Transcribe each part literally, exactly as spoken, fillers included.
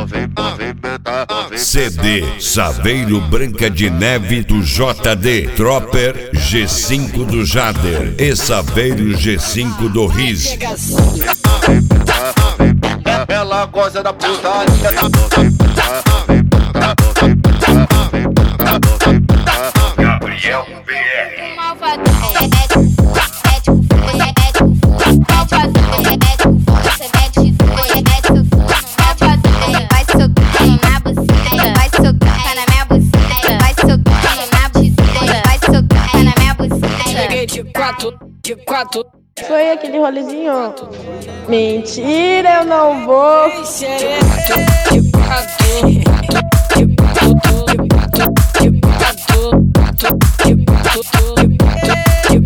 C D Saveiro Branca de Neve do J D, Tropper G cinco do Jader e Saveiro G cinco do Riz. Ela gosta da putaria. Gabriel B R. De quatro, de quatro. Foi aquele rolezinho. Mentira, eu não vou. De quatro, de quatro, de quatro, de quatro, de quatro, de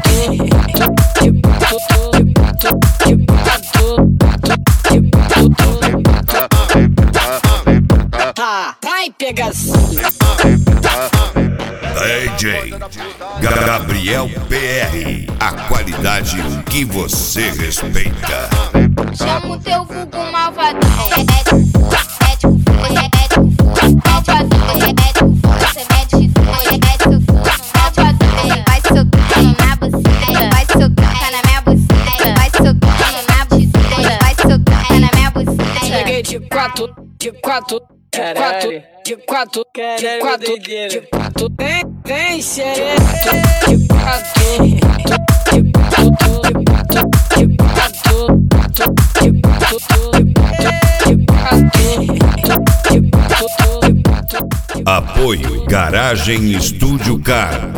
quatro. Tá, vai pegar. D J Gabriel B R, a qualidade que você respeita. Chama o teu vulgo malvado. É tipo é tipo é tipo malvadão. É tipo você mete é tipo malvadão. Vai socando na buceta, vai socando na minha buceta, vai socando na buceta, vai socando na minha buceta. Cheguei de quatro, de quatro. De quatro, de quatro, de quatro, de quatro, vem, vem, xereto. De quatro, de quatro, de quatro, de quatro, de quatro, de quatro, de quatro. Apoio Garagem Estúdio Car.